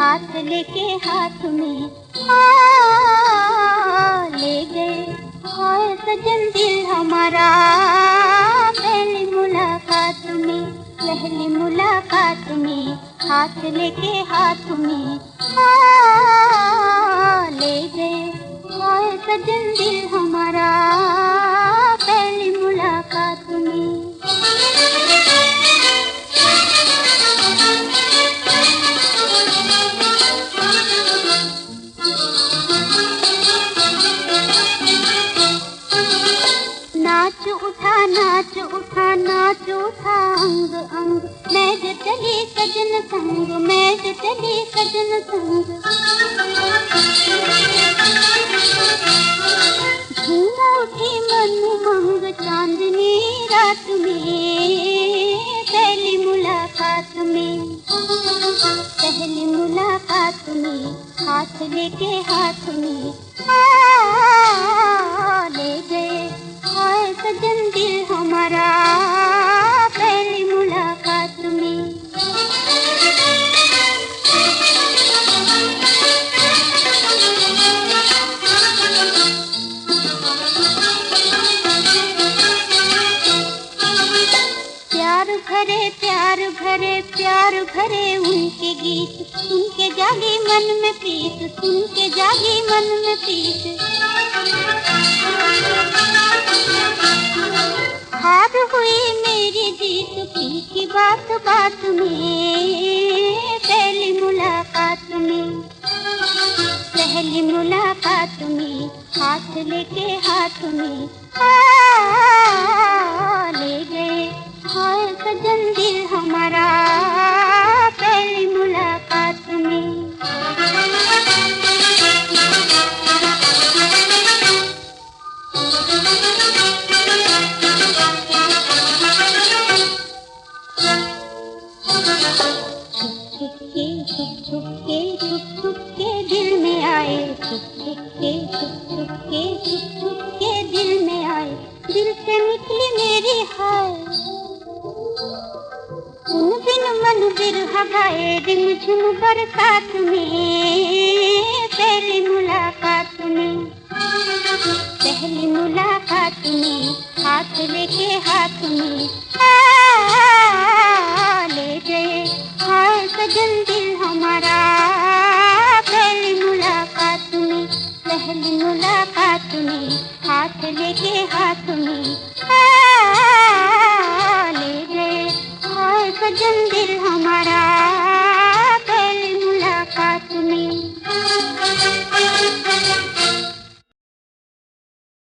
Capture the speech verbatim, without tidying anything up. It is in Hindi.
हाथ लेके हाथ में आ ले गए। हाय सजन दिल हमारा पहली मुलाकात में, पहली मुलाकात में हाथ लेके हाथ में आ ले गए। हाय सजन दिल हमारा पहली मुलाकात में। नाच उठा नाच उठा नाच उठा अंग अंग, मैं जो चली सजन संग, मैं जो चली सजन संग। झूम उठी मन उमंग चांदनी रात में, पहली मुलाकात में, पहली मुलाकात में हाथ लेके हाथ में आ ले गए। हाय सजन दिल हमारा पहली मुलाकात में। प्यार भरे प्यार भरे प्यार भरे उनके गीत, सुन के जागी मन में प्रीत, सुन के जागी मन में प्रीत। हार हुई मेरी जीत पी की बात बात में, पहली मुलाकात में, पहली मुलाकात में हाथ लेके हाथ में आ ले गए। हाय सजन दिल हमारा पहली मुलाकात में। छुप के छुप छुप के छुप छुप के दिल में आए, छुप छुप के छुप छुप के छुप छुप के दिल में आए। दिल से निकली मेरी हाय, उन बिन मन बिरहा गाए रिम झिम बरसात में, पहली मुलाकात में, पहली मुलाकात में हाथ लेके हाथ में आ ले गए। हाय सजन दिल हमारा पहली मुलाकात में, पहली मुलाकात में हाथ लेके हाथ में आ ले गए। हाय सजन दिल हमारा